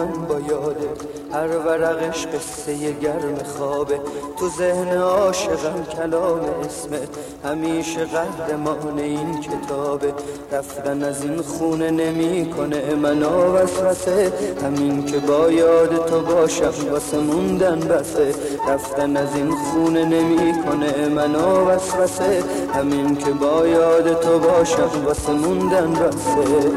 من با یاده، هر ورقش قصه گرم خوابه. تو ذهن عاشقم کلام اسمت، همیشه قهرمان این کتابه. رفتن از این خونه نمی کنه منو وسوسه، همین که با یاد تو باشم واسه موندن بسه. رفتن از این خونه نمی کنه منو وسوسه، همین که با یاد تو باشم واسه موندن بسه.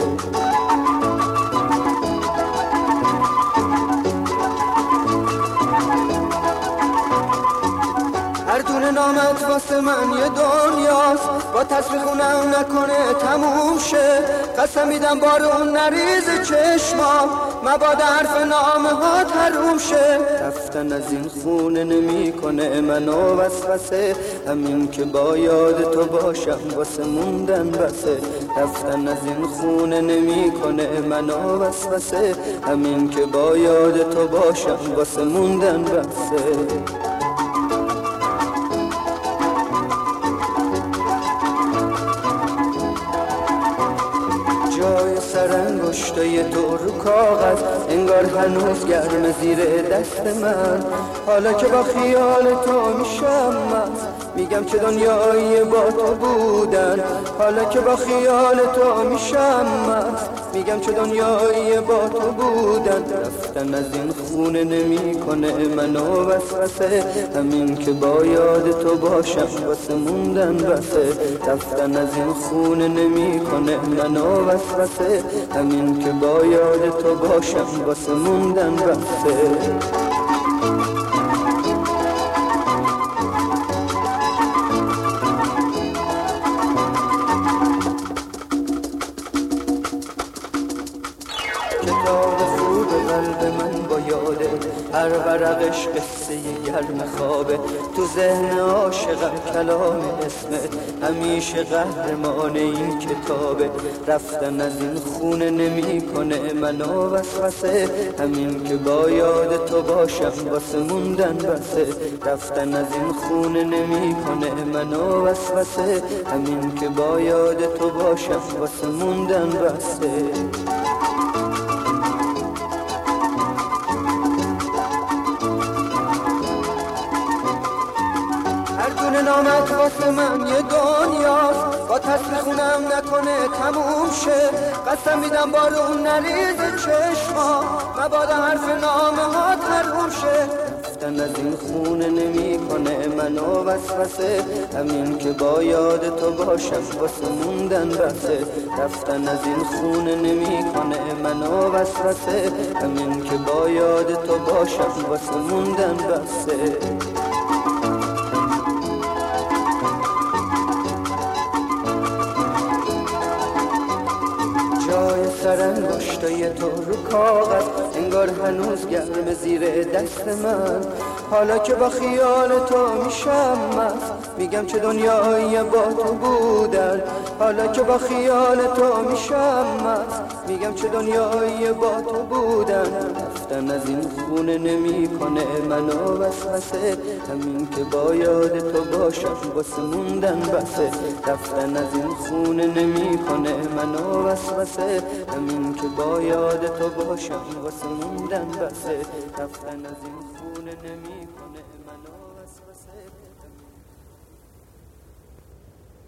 هر دونه نامت واسه من یه دنیاست، با تصریح خونم نکنه تموم شه. قسم میدم بارون نریز چشمام، مبادا حرف نامه ها حروم شه. رفتن از این خونه نمی کنه منو وسوسه، همین که با یاد تو باشم واسه موندن بسه. رفتن از این خونه نمی کنه منو وسوسه، همین که با یاد تو باشم واسه موندن بسه. جای سرانگشتای تو رو کاغذ، انگار هنوز گرم زیر دست من. حالا که با خیال تو میشم مست، میگم چه دنیایی با تو بودن. حالا که با خیال تو میشم مست، میگم چه دنیایی با تو بودن. رفتن از این خونه نمی کنه منو وسوسه، همین که با یاد تو باشم واسه موندن بسه. رفتن از این خونه نمی کنه منو وسوسه، همین که با یاد تو باشم واسه موندن بسه. کتاب خوب قلب من با یاده، هر ورقش قصه گرم خوابه. تو ذهن عاشقم کلام اسمت، همیشه قهرمان این کتابه. رفتن از این خونه نمی کنه منو وسوسه، همین که با یاد تو باشم واسه موندن بسه. رفتن از این خونه نمی کنه منو وسوسه، همین که با یاد تو باشم واسه موندن بسه. هر دونه نامت واسه من یه دنیاست، با تصریح خونم نکنه تموم شه. قسم میدم بارون نریز چشما، مبادا حرف نامه ها حروم شه. رفتن از این خونه نمی کنه منو وسوسه، همین که با یاد تو باشم واسه موندن بسه. رفتن از این خونه نمی کنه منو وسوسه، همین که با یاد تو باشم واسه موندن بسه. جای سرانگشتای تو رو کاغذ، انگار هنوز گرم زیر دست من. حالا که با خیال تو میشم مست، میگم چه دنیایی با تو بودن. حالا که با خیال تو میشم مست، میگم چه دنیایی با تو بودن. رفتن از این خونه نمی کنه منو وسوسه، همین که با یاد تو باشم واسه موندن بسه. رفتن از این خونه نمی کنه منو وسوسه، همین که با یاد تو باشم واسه موندن بسه. رفتن از این خونه نمی کنه منو وسوسه.